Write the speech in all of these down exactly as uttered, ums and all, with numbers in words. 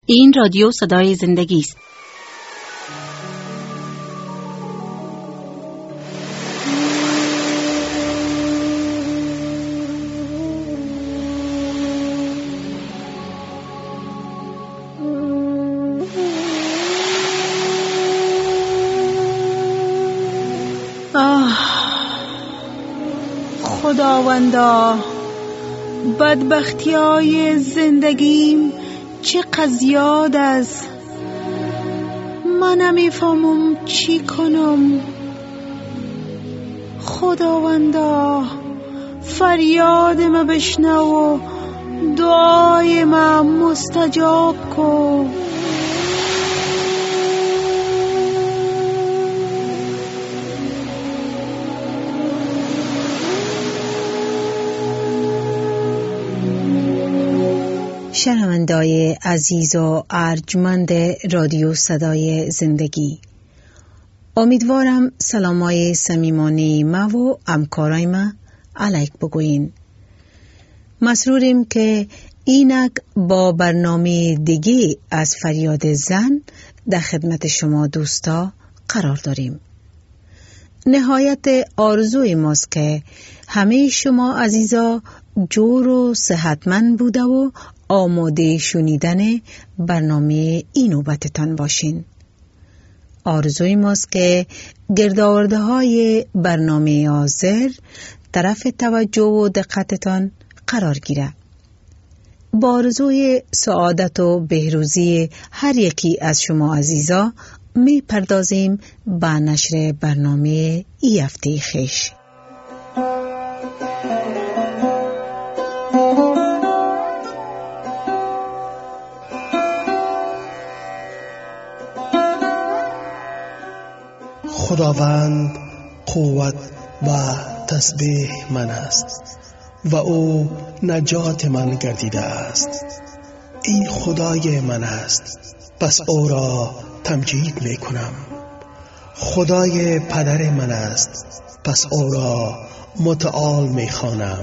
این رادیو صدای زندگی است. آه خداوندا، بدبختی های زندگیم چه زیاد است. من نمیفهمم چی کنم. خداوندا، فریاد ما بشنو و دعای ما مستجاب کن. شنوندای عزیز و ارجمند رادیو صدای زندگی، امیدوارم سلامای صمیمانه ما و همکارای ما علیک بگوین. مسروریم که اینک با برنامه دیگه از فریاد زن در خدمت شما دوستا قرار داریم. نهایت آرزوی ماست که همه شما عزیزا جور و صحتمند بوده و آماده شنیدن برنامه این نوبتتان باشین. آرزوی ماست که گردآورده های برنامه حاضر طرف توجه و دقتتان قرار گیره. با آرزوی سعادت و بهروزی هر یکی از شما عزیزا می پردازیم به نشر برنامه ای هفته خوش. خداوند قوت و تسبیح من است و او نجات من گردیده است. این خدای من است، پس او را تمجید می کنم. خدای پدر من است، پس او را متعال می خوانم.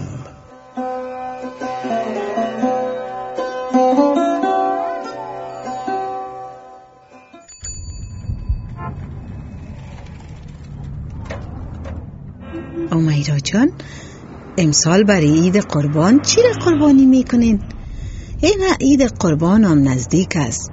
امیرا جان، امسال برای عید قربان چی را قربانی میکنین؟ این عید قربان هم نزدیک است.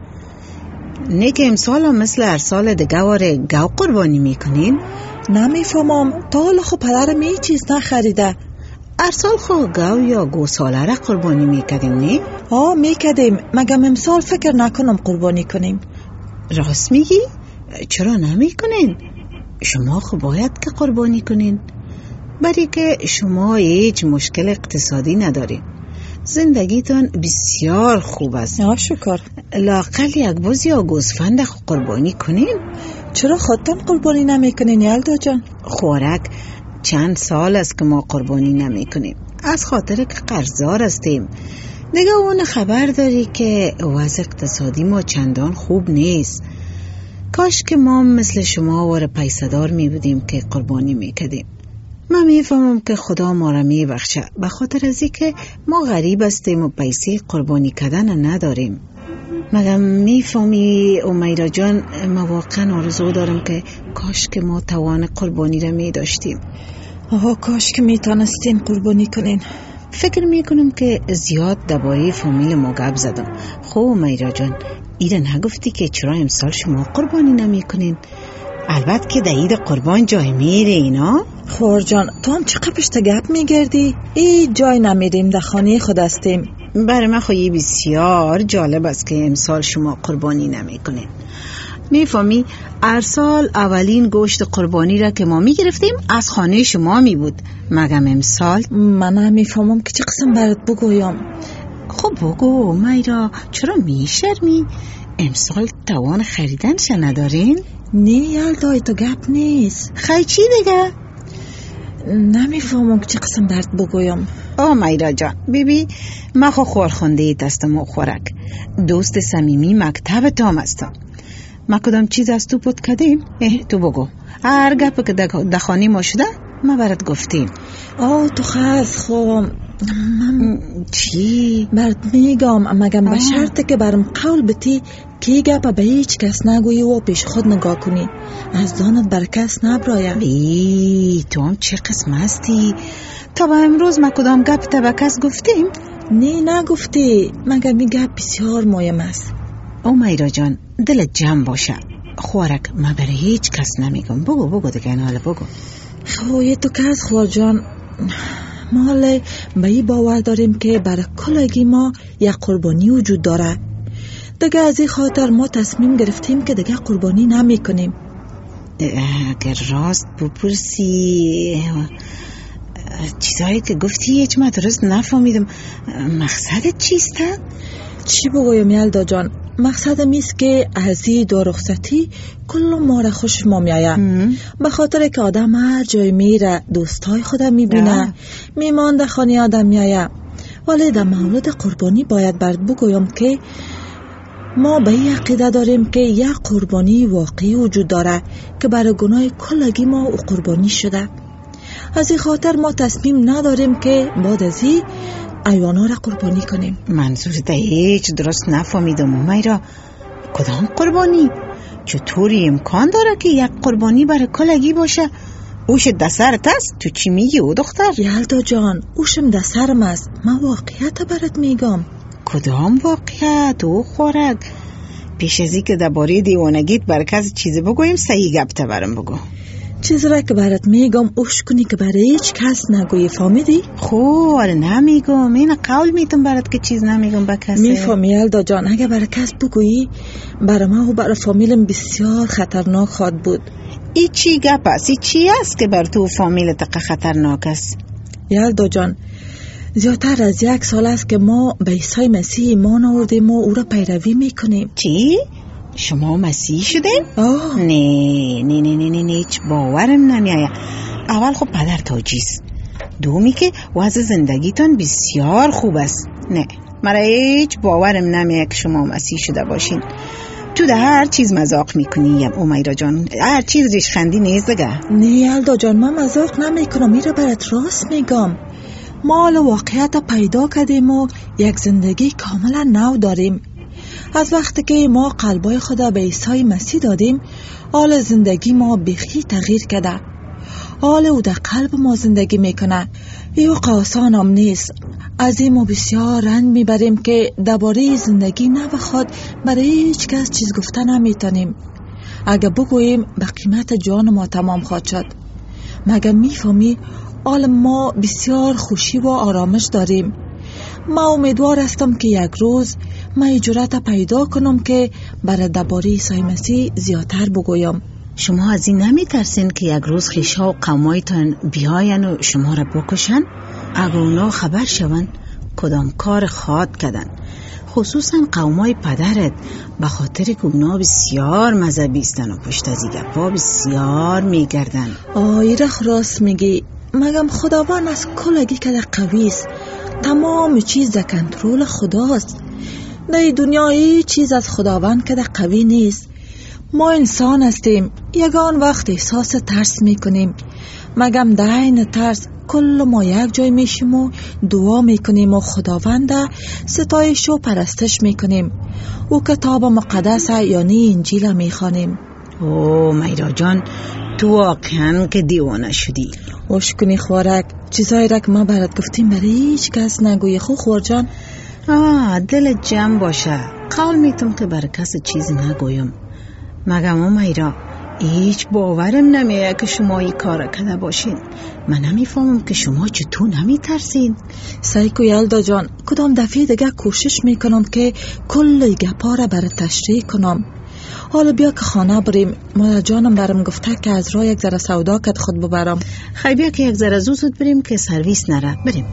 نه که امسال هم مثل هر سال دیگه واره گو قربانی میکنین؟ نمیفهمم، تا حالا خو پدرم این چیز نخریده. هر سال خو گو یا گوساله را قربانی میکردیم نه؟ ها میکردیم، مگم امسال فکر نکنم قربانی کنیم. راست میگی؟ چرا نمیکنین؟ شما خو باید که قربانی کنین، برای که شما هیچ مشکل اقتصادی ندارین. زندگیتان بسیار خوب است. یا شکر. لااقل یک بز یا گوسفند قربانی کنین. چرا خودتان قربانی نمی کنین یلدا جان؟ خوراک چند سال است که ما قربانی نمی کنیم، از خاطر که قرضدار هستیم. دیگه اون خبر داری که وضع اقتصادی ما چندان خوب نیست. کاش که ما مثل شما ور پیسدار می بودیم که قربانی می کردیم. من میفهمم که خدا ما را میبخشه، به خاطر از اینکه ما غریب هستیم و پیسه قربانی کردن نداریم. مگم میفهمی امیرا جان، ما واقعا آرزو دارم که کاش که ما توان قربانی را میداشتیم. آها کاش که میتونستیم قربانی کنین. فکر میکنم که زیاد درباره فامیل ما گپ زدم. خب امیرا جان، ایره نگفتی که چرا امسال شما قربانی نمیکنین؟ البته که در عید قربان جای میره اینا. خور جان، تو هم چقدر پشت گپ میگردی؟ ای جای نمیریم، در خانه خود هستیم. برای من خواهی بسیار جالب است که امسال شما قربانی نمیکنین. میفهمی هر سال اولین گوشت قربانی را که ما میگرفتیم از خانه شما می بود، مگم امسال؟ من نمیفهمم که چه قسم برات بگویم. خب بگو میرا، چرا میشرمی؟ امسال توان خریدنش ندارین؟ نه یلدای تو گپ نیست. خیلی چی دیگه؟ نمیفهمم که چه قسم برات بگویم. آه میرا جان، بیبی من خو خورخونده دستم و خورک دوست صمیمی مکتب تام هستم. ما کدام چیز از تو پود کردیم؟ تو بگو. هر گپ که در خانه ما شده ما برات گفتیم. آه تو خواست خب من چی؟ برات میگم، مگم به شرطی که برم قول بتی که گپ به هیچ کس نگویی و پیش خود نگاه کنی، از دانت بر کس نبرایم. ای تو هم چه قسم هستی؟ تا با امروز ما کدام گپ تا به کس گفتیم؟ نه نگفتی، مگر می گپ بسیار مهم است. او میرا جان دلت جمع باشه، خوارک ما برای هیچ کس نمیگم. بگو بگو دیگه، حالا بگو. خوی تو که از خوار جان، ما حالا به این باور داریم که برای کلگی ما یک قربانی وجود داره. دیگه از این خاطر ما تصمیم گرفتیم که دیگه قربانی نمی کنیم. اگر راست بپرسی چیزایی که گفتی هیچ ما درست نفهمیدم. مقصدت چیست؟ چی بگویم یلدا جان؟ مقصدم ایست که از این دو رخصتی کل ما را خوش ما میآید، به خاطر که آدم هر جای میره دوستای خودم میبینه، میمانده خانه آدم میآید. ولی در مورد قربانی باید برات بگویم که ما به این عقیده داریم که یک قربانی واقعی وجود داره که برای گناه کلگی ما او قربانی شده. از این خاطر ما تصمیم نداریم که بعد از این ایوانا را قربانی کنیم. منظور ده هیچ درست نفهمیدم میرا. کدام قربانی؟ چطوری امکان داره که یک قربانی برای کلگی باشه؟ اوش دسرت است؟ تو چی میگی او دختر؟ یلدا جان اوشم دسرم است، من واقعیت برات میگم. کدام واقعیت او خورک؟ پیش ازی که درباره دیوانگیت بر کس چیزی بگویم صحیح گپ تا برام بگو. چیز را که برات میگم اوش کنی که برای هیچ کس نگویی، فهمیدی؟ خو آره نمیگم، این قول میتونم برات که چیز نمیگم به کسی. میفهمی یلدا جان، اگه برای کس بگویی برای ما و برای فامیلم بسیار خطرناک خواهد بود. ای چی گپ است؟ ای چی است که بر تو فامیلت خطرناک است؟ یلدا جان زیادتر از یک سال است که ما به عیسی مسیح ایمان آوردیم و او را پیروی میکنیم. چی؟ شما مسیح شدین؟ آه. نه نه نه نه نه هیچ باورم نمیآید. اول خب پدر تاجیست، دومی که وضع زندگیتان بسیار خوب است. نه مرا هیچ باورم نمیآید که شما مسیح شده باشین. تو ده هر چیز مذاق میکنی امیرا جان، هر چیز ریشخندی نیست دیگه. نه یلدا جان من مذاق نمیکنم، میره برات راست میگم. ما حالا واقعیت پیدا کردیم و یک زندگی کاملا نو داریم. از وقتی که ما قلبای خدا به عیسی مسیح دادیم، حال زندگی ما بیخی تغییر کرده. حال او در قلب ما زندگی میکنه. ایو قاسان هم نیست. از این ما بسیار رنج میبریم که درباره زندگی نه بخواد برای هیچ کس چیز گفتن نمیتونیم. اگه بگوییم به قیمت جان ما تمام خواهد شد. مگه میفهمی حال ما بسیار خوشی و آرامش داریم. ما امیدوار هستم که یک روز من جرأت پیدا کنم که برای درباره عیسی مسیح زیادتر بگویم. شما از این نمی ترسین که یک روز خویشا و قومایتان بیاین و شما را بکشن؟ اگر اونا خبر شون کدام کار خاد کردن، خصوصا قومای پدرت، به خاطر که اونا بسیار مذهبیستن و پشت از این گپا بسیار میگردن. آی رخ راست میگی. مگم خداوند از کلگی که قوی است. تمام چیز در کنترل خداست. در دنیا هیچ چیز از خداوند که قوی نیست. ما انسان هستیم، یگان وقت احساس ترس میکنیم. مگم در این ترس کل ما یک جای میشیم و دعا میکنیم و خداوند ستایش و پرستش میکنیم و کتاب مقدس یعنی انجیل میخوانیم. او میرا جان تو واقعا که دیوانه شدی. خوش کنی خوارک، چیزایی را که ما برات گفتیم برای هیچ کس نگویی. خو خوار جان آه دل جمع باشه. قول میتونم که برای کس چیز نگویم. مگم او میرا هیچ باورم نمیه که شما این کار کرده باشین. من نمیفهمم که شما چطور نمیترسین. سایکو یلدا جان کدام دفعه دیگه کوشش میکنم که کل گپا را برای تشریح کنم. حالا بیا که خانه بریم. مادر جانم برام گفته که از راه یک ذره سودا کد خود ببرم. خیلی بیا که یک ذره زود بریم که سرویس نره. بریم.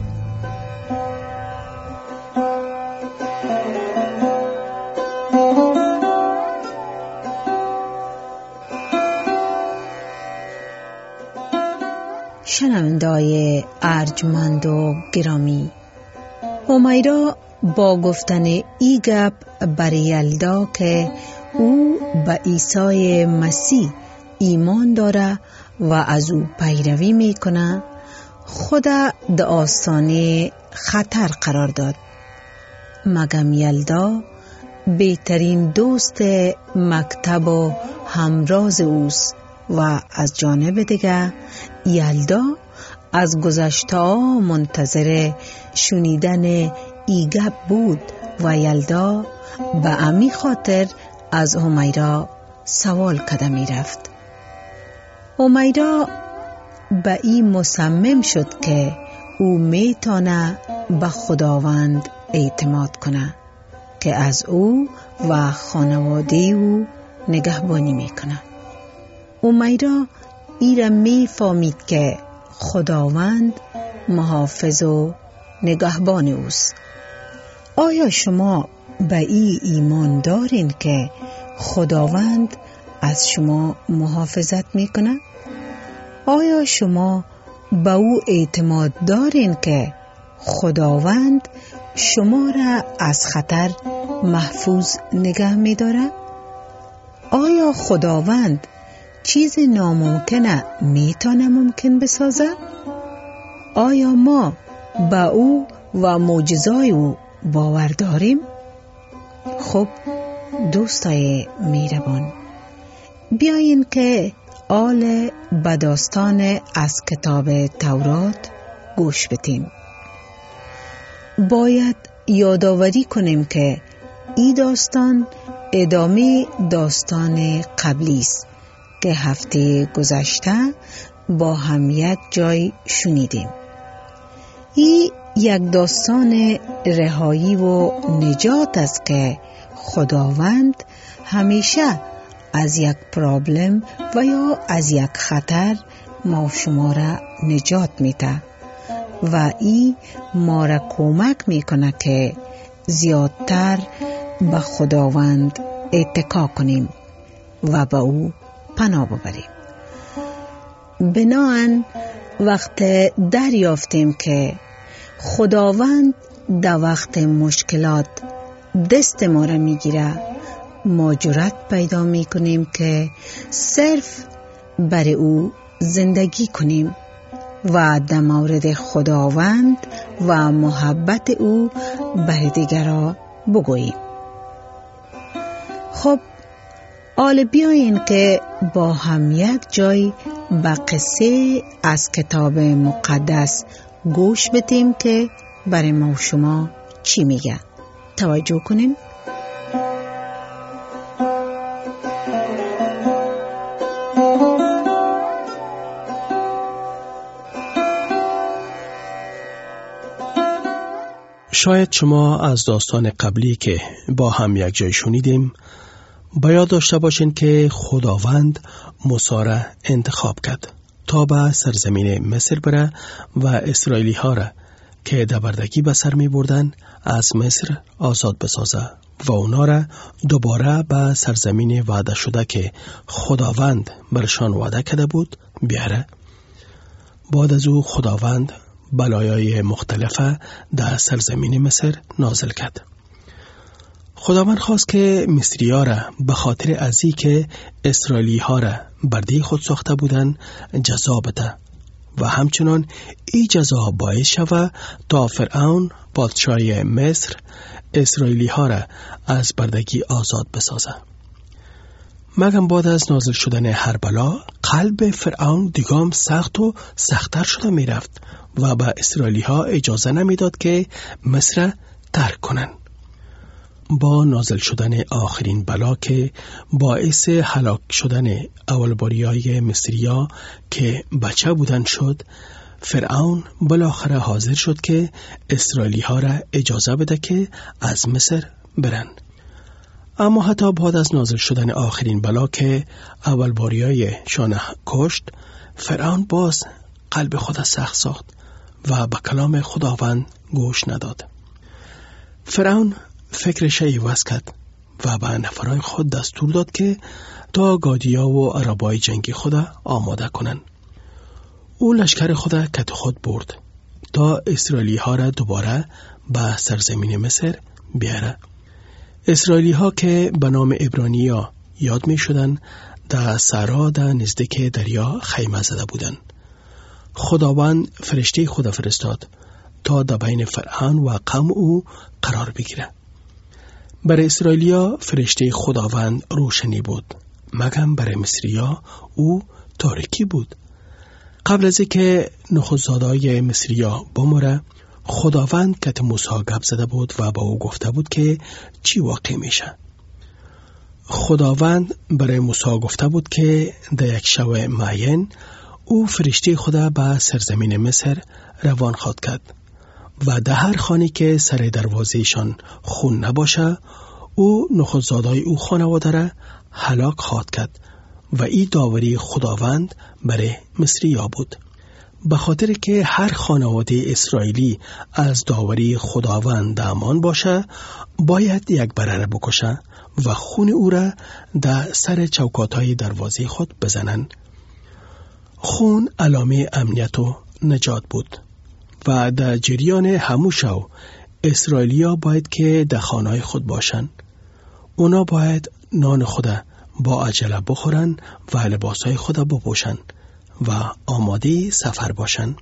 شنونده‌های ارجمند و گرامی، همیرا با گفتن ای گپ برای یلدا که او به عیسی مسیح ایمان داره و از او پیروی میکنه، خود در آستانه خطر قرار داد. مگم یلدا بهترین دوست مکتب و همراز اوست و از جانب دیگه یلدا از گذشته ها منتظر شنیدن ای گپ بود و یلدا به امی خاطر از همیرا سوال کرده می رفت. همیرا به این مصمم شد که او می تانه به خداوند اعتماد کنه که از او و خانواده او نگهبانی می کنه. همیرا ایره می فهمید که خداوند محافظ و نگهبان اوست. آیا شما به این ایمان دارین که خداوند از شما محافظت میکنه؟ آیا شما به او اعتماد دارین که خداوند شما را از خطر محفوظ نگه میداره؟ آیا خداوند چیز ناممکنه میتونه ممکن بسازه؟ آیا ما به او و معجزای او باور داریم؟ خب دوستای میربان، بیاین که آل به داستان از کتاب تورات گوش بدیم. باید یادآوری کنیم که این داستان ادامه داستان قبلی است که هفته گذشته با هم یک جای شنیدیم. این یک داستان رهایی و نجات است که خداوند همیشه از یک پرابلم و یا از یک خطر ما شما را نجات میده و این ما را کمک میکنه که زیادتر به خداوند اتکا کنیم و به او پناه ببریم. بناهن وقت دریافتیم که خداوند در وقت مشکلات دست ما را میگیره، ما جرأت پیدا میکنیم که صرف بر او زندگی کنیم و در مورد خداوند و محبت او بر دیگران بگوییم. خب حالا بیایین که با هم یک جای به قصه از کتاب مقدس گوش بدیم که برای ما و شما چی میگه. توجه کنین. شاید شما از داستان قبلی که با هم یک جای شنیدیم باید داشته باشین که خداوند موسی را انتخاب کرد تا به سرزمین مصر بره و اسرائیلی ها را که در بردگی به سر می بردن از مصر آزاد بسازه و اونا را دوباره به سرزمین وعده شده که خداوند برشان وعده کرده بود بیاره. بعد از او خداوند بلایای مختلفه در سرزمین مصر نازل کرد. خداوند خواست که مصری ها را به خاطر ازی که اسرائیلی ها را برده خود ساخته بودن جزا بده و همچنان این جزا باعث شوه تا فرعون پادشاه مصر اسرائیلی ها را از بردگی آزاد بسازه. مگم بعد از نازل شدن هر بلا قلب فرعون دیگام سخت و سختتر شده می رفت و به اسرائیلی ها اجازه نمی داد که مصر ترک کنن. با نازل شدن آخرین بلا که باعث هلاک شدن اولباریای مصریا که بچه بودن شد، فرعون بالاخره حاضر شد که اسرائیلی ها را اجازه بده که از مصر برن. اما حتی بعد از نازل شدن آخرین بلا که اولباریای شانه کشت، فرعون باز قلب خود سخت ساخت و به کلام خداوند گوش نداد. فرعون فکرش عوض کرد و به نفرای خود دستور داد که تا گادیا و عربای جنگی خود آماده کنند. او لشکر خود کت خود برد تا اسرائیلی ها را دوباره به سرزمین مصر بیاره. اسرائیلی ها که به نام عبرانی‌ها یاد می شدن در صحرا در نزدیک دریا خیمه زده بودند. خداوند فرشته خدا فرستاد تا در بین فرعون و قوم او قرار بگیره. برای اسرائیلیا فرشته خداوند روشنی بود، مگم برای مصریا او تاریکی بود. قبل از اینکه نخستزادای مصریا بمره، خداوند که موسی گپ زده بود و با او گفته بود که چی واقع میشه. خداوند برای موسی گفته بود که در یک شب معین او فرشته خدا به سرزمین مصر روان خواهد کرد و در هر خانه که سر دروازهشان خون نباشه او نخستزادای او خانواده را هلاک خواهد کرد و این داوری خداوند برای مصریا بود. به خاطر که هر خانواده اسرائیلی از داوری خداوند امان باشه، باید یک بره را بکشه و خون او را در سر چوکاتهای دروازه خود بزنن. خون علامه امنیت و نجات بود و در جریان همو شو اسرائیلیا باید که در خانه‌های خود باشن. اونا باید نان خود با عجله بخورن و لباسهای خود بپوشن و آماده سفر باشن.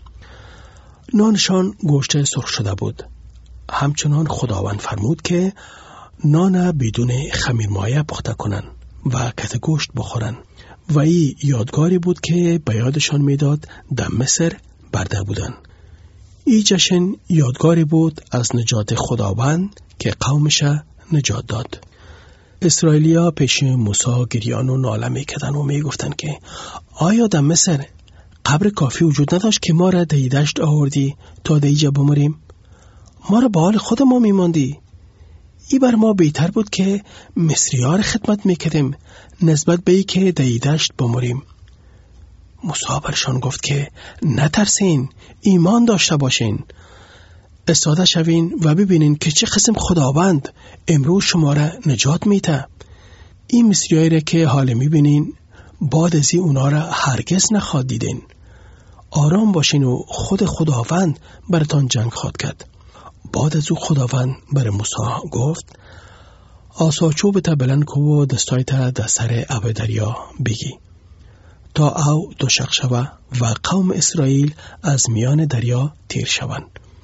نانشان گوشت سرخ شده بود. همچنان خداوند فرمود که نان بدون خمیر مایه پخته کنن و کت گوشت بخورن و این یادگاری بود که به یادشان میداد در مصر برده بودن. این جشن یادگاری بود از نجات خداوند که قومش نجات داد. اسرائیلیا پیش موسی گریان و ناله میکردن و میگفتن که آیا در مصر قبر کافی وجود نداشت که ما را در دشت آوردی تا در اینجا بمریم؟ ما را به حال خود ما میماندی. ای بر ما بهتر بود که مصری‌ها را خدمت میکردیم نسبت به ای که در دشت بمریم. موسی برشان گفت که نترسین، ایمان داشته باشین، استاده شوین و ببینین که چه قسم خداوند امروز شما را نجات میده. این مصریایی را که حال میبینین بعد از این اونا را هرگز نخواهد دیدین. آرام باشین و خود خداوند براتان جنگ خواهد کرد. بعد از او خداوند بر موسی گفت آسا چوبت بلند کو و دستایت در سر آب دریا بگی تا او دو شق شوه و قوم اسرائیل از میان دریا تیر شوند.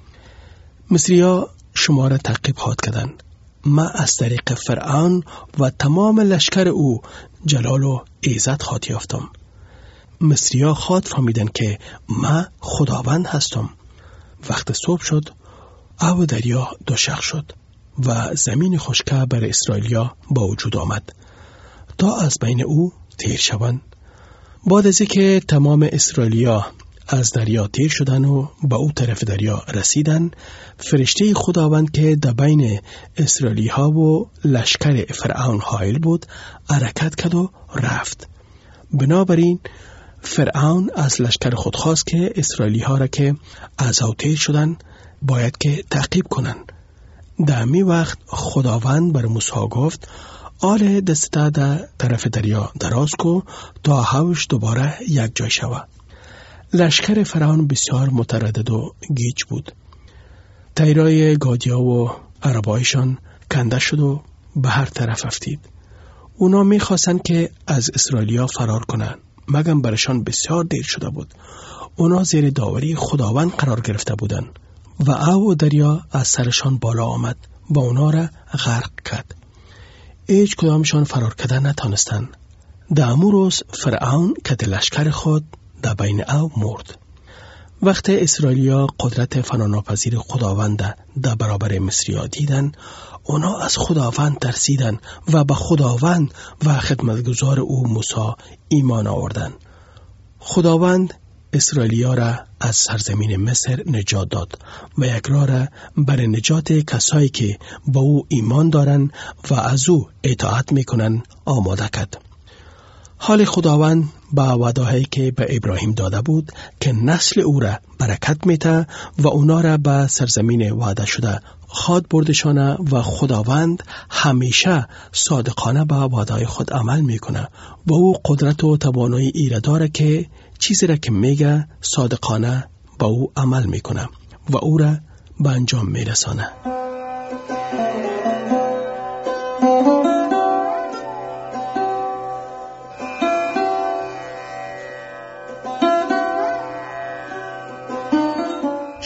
مصریا شما را تعقیب خواهد کردن. ما از طریق فرعون و تمام لشکر او جلال و عزت خواهد یافتم. مصریا خواهد فهمیدن که ما خداوند هستم. وقت صبح شد آب دریا دو شق شد و زمین خشکه بر اسرائیلیا با وجود آمد تا از بین او تیر شوند. بعد از اینکه تمام اسرائیلیا از دریا تیر شدن و به او طرف دریا رسیدن، فرشته خداوند که در بین اسرائیلی ها و لشکر فرعون حائل بود حرکت کرد و رفت. بنابراین فرعون از لشکر خود خواست که اسرائیلی ها را که از او تیر شدن باید که تعقیب کنن. در می وقت خداوند بر موسی گفت آل دسته در طرف دریا دراز کو تا هوش دوباره یک جای شوه. لشکر فرعون بسیار متردد و گیج بود. تیرای گادیا و عربایشان کنده شد و به هر طرف افتید. اونا می خواستن که از اسرائیلیا فرار کنن، مگم برشان بسیار دیر شده بود. اونا زیر داوری خداوند قرار گرفته بودن و او دریا از سرشان بالا آمد و اونا را غرق کرد. هیچ کدامشان فرار کردن نتانستن. در امو روز فرعون کت لشکر خود در بین او مرد. وقت اسرائیلیا قدرت فناناپذیر خداوند در برابر مصریا دیدن، اونا از خداوند ترسیدن و به خداوند و خدمتگزار او موسی ایمان آوردن. خداوند اسرائیلیا را از سرزمین مصر نجات داد و یک راه را برای نجات کسایی که با او ایمان دارن و از او اطاعت میکنن آماده کرد. حال خداوند با وعده‌ای که به ابراهیم داده بود که نسل او را برکت میده و اونا را به سرزمین وعده شده خواهد بردشانه و خداوند همیشه صادقانه به وعده خود عمل میکنه و او قدرت و توانایی ایره داره که چیزی را که میگه صادقانه با او عمل میکنه و او را به انجام میرسانه.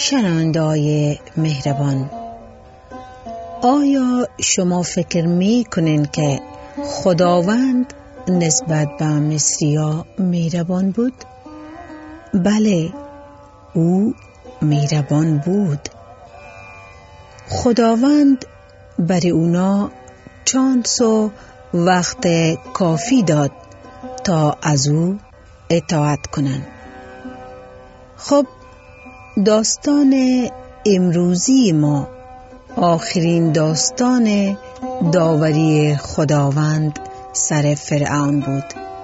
شنونده‌های مهربان، آیا شما فکر می کنین که خداوند نسبت به مصری‌ها مهربان بود؟ بله، او مهربان بود. خداوند برای اونا چانس و وقت کافی داد تا از او اطاعت کنن. خب، داستان امروزی ما آخرین داستان داوری خداوند سر فرعون بود،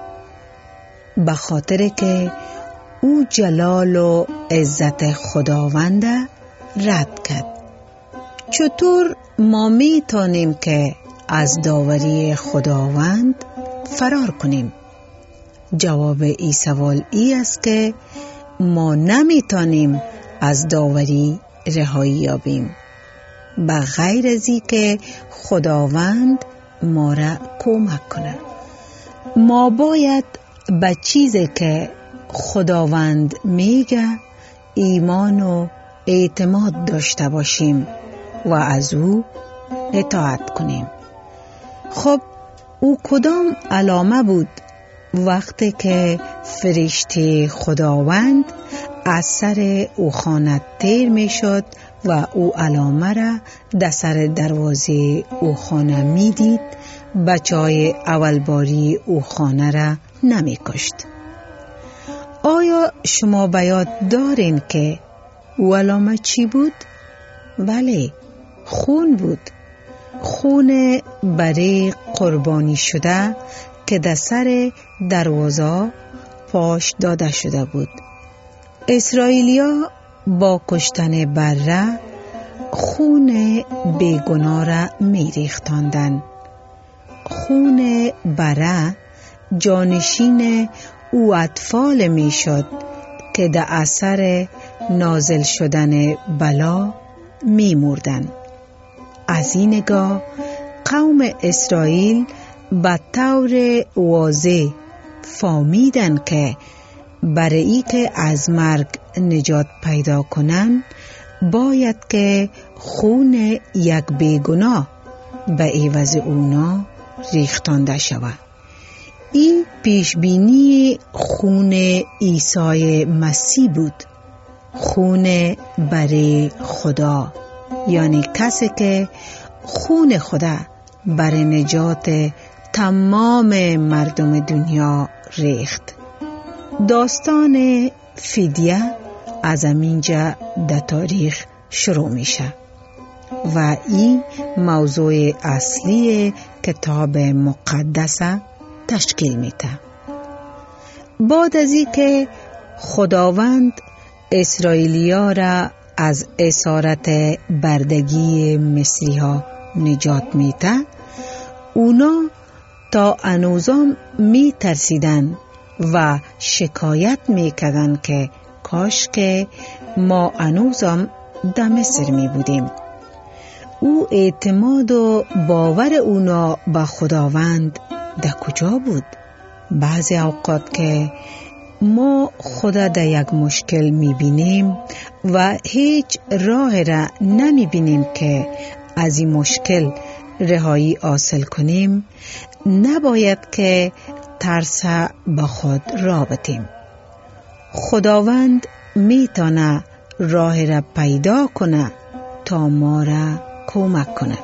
به خاطر که او جلال و عزت خداوند رد کرد. چطور ما می توانیم که از داوری خداوند فرار کنیم؟ جواب این سوال ای است که ما نمی توانیم از داوری رهایی یابیم بغیر از این که خداوند ما را کمک کنه. ما باید به چیزی که خداوند میگه ایمان و اعتماد داشته باشیم و از او اطاعت کنیم. خب، او کدام علامه بود وقتی که فرشته خداوند از سر او خانه تیر می شد و او علامه را در سر دروازه او خانه می دید، بچه های اول باری او خانه را نمی کشت؟ آیا شما به یاد دارین که او علامه چی بود؟ بله، خون بود. خون برای قربانی شده که در سر دروازه پاش داده شده بود. اسرائیلیا با کشتن بره خون بیگناه را می ریختاندن. خون بره جانشین او اطفال می شد که در اثر نازل شدن بلا می مردن. از این نگاه قوم اسرائیل به طور واضح فهمیدن که برای که از مرگ نجات پیدا کنن باید که خون یک بیگناه به عوض اونا ریختانده شود. این پیشبینی خون عیسی مسیح بود، خون برای خدا، یعنی کسی که خون خدا برای نجات تمام مردم دنیا ریخت. داستان فدیه از همینجا در تاریخ شروع میشه و این موضوع اصلی کتاب مقدس تشکیل میده. بعد از این که خداوند اسرائیلیا را از اسارت بردگی مصری ها نجات میده، اونا تا انوزام می ترسیدن و شکایت می کردن که کاش که ما انوزام در مصر می بودیم. او اعتماد و باور اونا به خداوند در کجا بود؟ بعضی اوقات که ما خدا در یک مشکل می بینیم و هیچ راه را نمی بینیم که از این مشکل رهایی حاصل کنیم، نباید که ترس به خود را بتیم. خداوند می تانه راه را پیدا کنه تا ما را کمک کنه.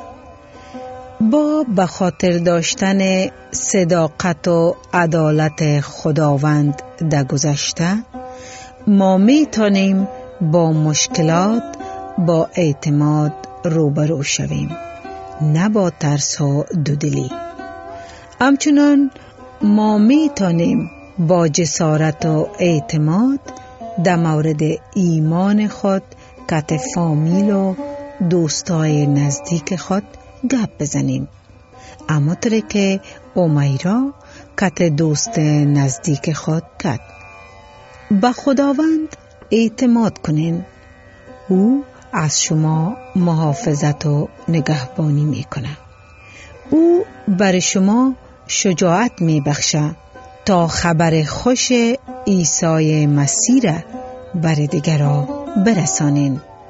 با به خاطر داشتن صداقت و عدالت خداوند در گذشته، ما می تانیم با مشکلات با اعتماد روبرو شویم، نه با ترس و دودلی. همچنان ما می تانیم با جسارت و اعتماد در مورد ایمان خود کت فامیل و دوستای نزدیک خود گپ بزنیم. اما طوری که امیرا کت دوست نزدیک خود کت. به خداوند اعتماد کنین، او از شما محافظت و نگهبانی میکنه. او بر شما شجاعت میبخشه تا خبر خوش عیسی مسیح را بر دیگران برسانین.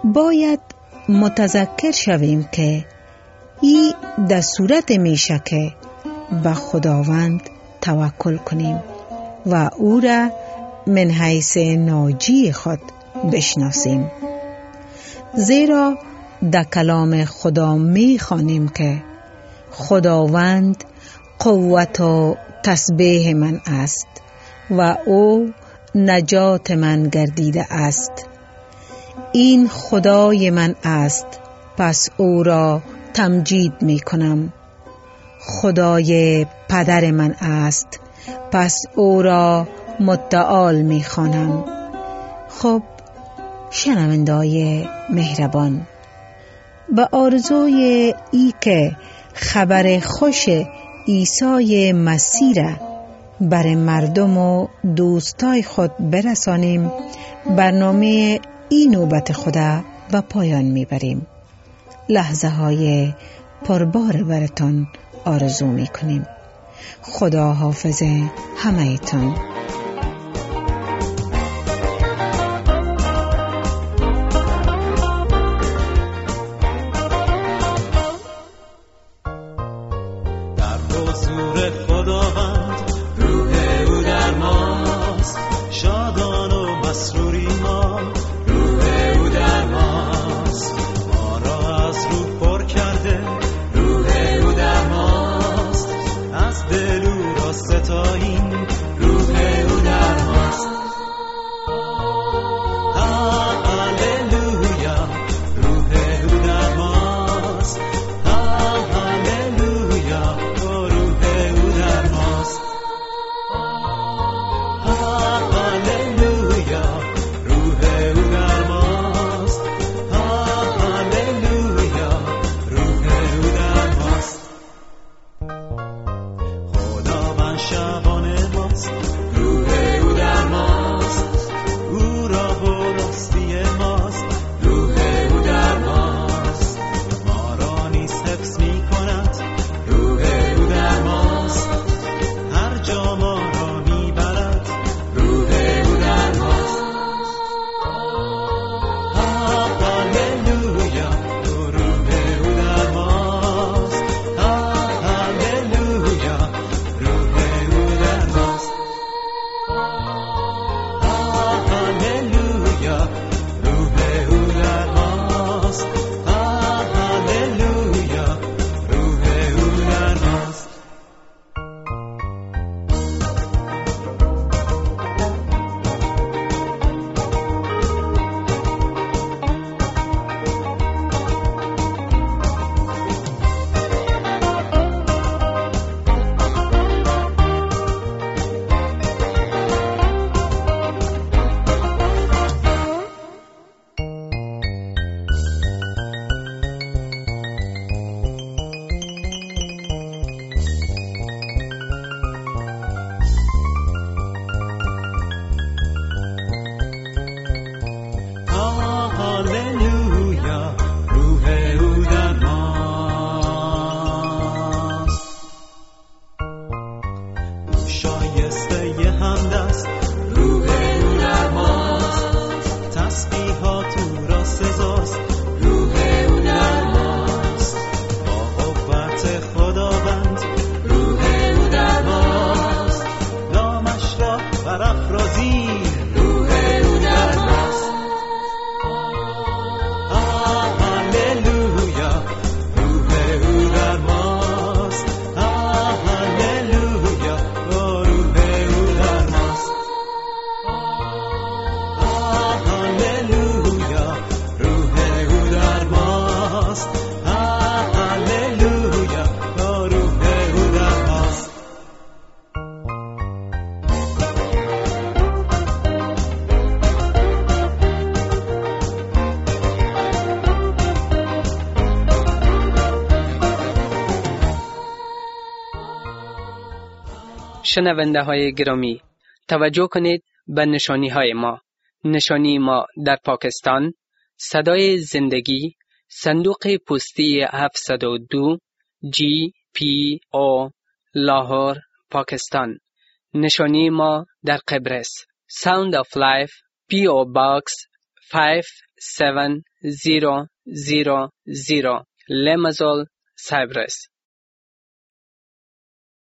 باید متذکر شویم که این در صورت میشه که به خداوند توکل کنیم و او را من حیث ناجی خود بشناسیم. زیرا در کلام خدا می خوانیم که خداوند قوت و تسبیح من است و او نجات من گردیده است. این خدای من است، پس او را تمجید می کنم. خدای پدر من است، پس او را متعال می خوانم. خب شنوندای مهربان، به آرزوی ای که خبر خوش عیسی مسیح را بر مردم و دوستای خود برسانیم، برنامه این نوبت خدا به پایان میبریم. لحظه های پربار براتان آرزو میکنیم. خدا حافظ همه ایتان. شنونده های گرامی، توجه کنید به نشانی های ما. نشانی ما در پاکستان، صدای زندگی، صندوق پستی هفتصد و دو جی پی او لاهور، پاکستان. نشانی ما در قبرس، Sound of Life، پی او Box پانصد و هفتاد زیرو زیرو زیرو. لمزال سایپرس.